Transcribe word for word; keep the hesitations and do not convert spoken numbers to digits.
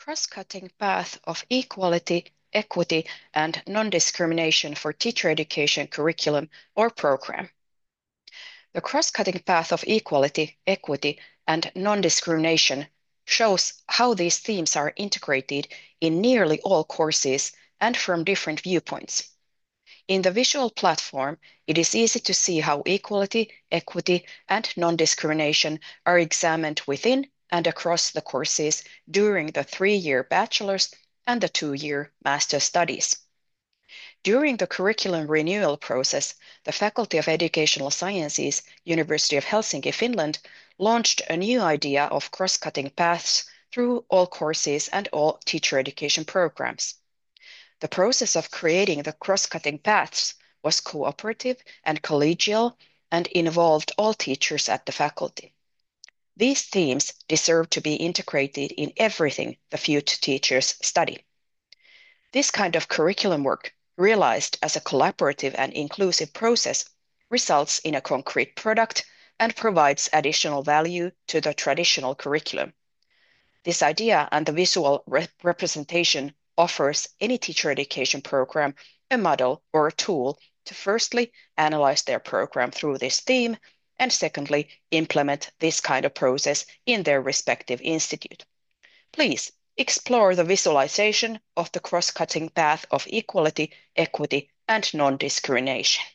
Cross-cutting path of equality, equity, and non-discrimination for teacher education curriculum or program. The cross-cutting path of equality, equity, and non-discrimination shows how these themes are integrated in nearly all courses and from different viewpoints. In the visual platform, it is easy to see how equality, equity, and non-discrimination are examined within and across the courses during the three-year bachelor's and the two-year master's studies. During the curriculum renewal process, the Faculty of Educational Sciences, University of Helsinki, Finland, launched a new idea of cross-cutting paths through all courses and all teacher education programs. The process of creating the cross-cutting paths was cooperative and collegial and involved all teachers at the faculty. These themes deserve to be integrated in everything the future teachers study. This kind of curriculum work, realized as a collaborative and inclusive process, results in a concrete product and provides additional value to the traditional curriculum. This idea and the visual rep representation offers any teacher education program a model or a tool to firstly analyze their program through this theme, and secondly implement this kind of process in their respective institute. Please explore the visualization of the cross-cutting path of equality, equity, and non-discrimination.